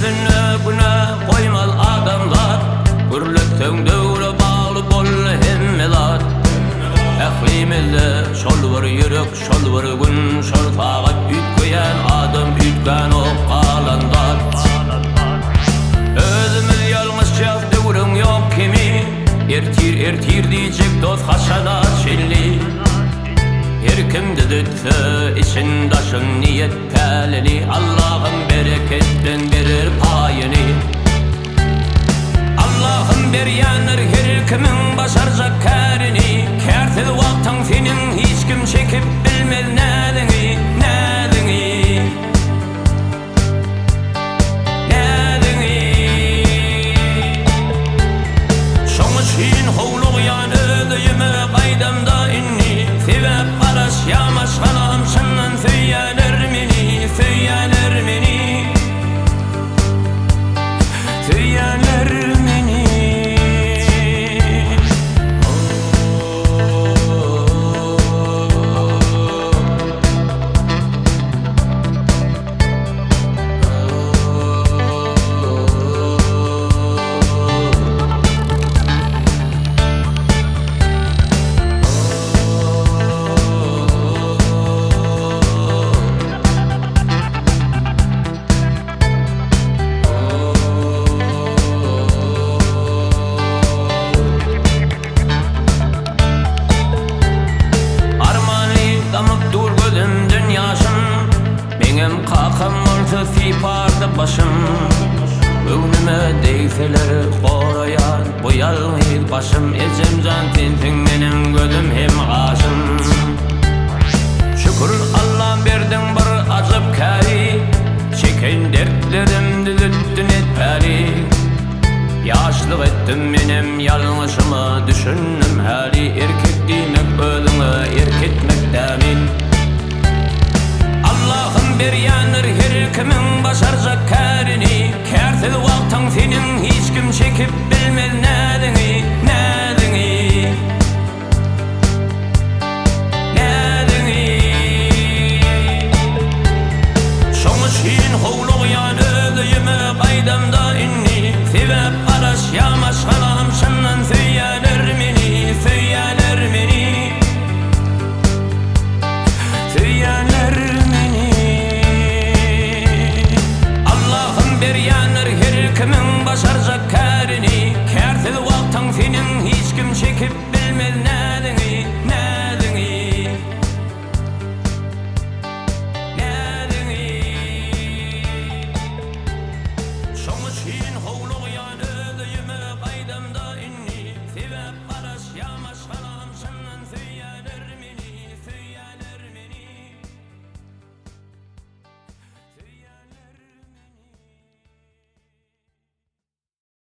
özüne günah koymal adamlar, gürlükten döwre bağlı bol hemmeler. Ählimizde şol bir yürek, şol bir gün, şol tagat ütkeyen adam ütken ok alandar. Özümüz yalnızca döwrün yok kimi, ertir diyecek dost haşanat şelli. Her kimde dütse için daşın niyet täleli, Allah'ım bereketten verir payını. Allah'ım berýänler her kimin başarjak kärini, kärsiz wagtyň senin hiç kim çekip bilmez nädiňi, nädiňi, nädiňi. Şoňa şin howlugýan özüme gaýdamda inni, sebäp garaş ýamaş galam şundan söýýäler meni, söýýäler meni, söýýäler meni. Kakam olsa siparda başım, ögnüme değseler korayan bu yalnız başım. Ecemcan sensin menin gözüm hem aşım. Şükür Allah berdin bir azap kari, çeken dertlerim düzüttün etperi. Yaşlık ettim benim yalnızımı, düşündüm hali. Erkek demek özüne erketmek demin. Allah'ım berýänler her kimin başarjak kärini, kärsiz wagtyň senin hiç kim çekip